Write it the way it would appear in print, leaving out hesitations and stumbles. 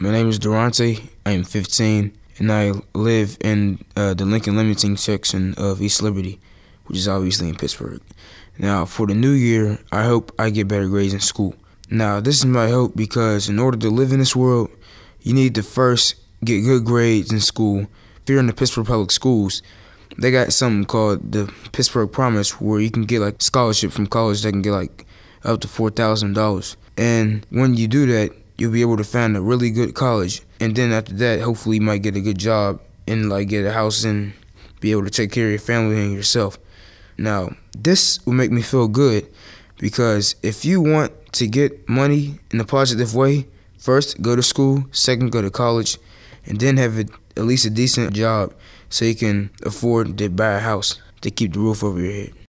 My name is Durante. I am 15, and I live in the Lincoln-Leamington section of East Liberty, which is obviously in Pittsburgh. Now, for the new year, I hope I get better grades in school. Now, this is my hope because in order to live in this world, you need to first get good grades in school. If you're in the Pittsburgh Public Schools, they got something called the Pittsburgh Promise, where you can get like scholarship from college that can get like up to $4,000. And when you do that, you'll be able to find a really good college. And then after that, hopefully you might get a good job and like get a house and be able to take care of your family and yourself. Now, this will make me feel good because if you want to get money in a positive way, first, go to school, second, go to college, and then have at least a decent job so you can afford to buy a house to keep the roof over your head.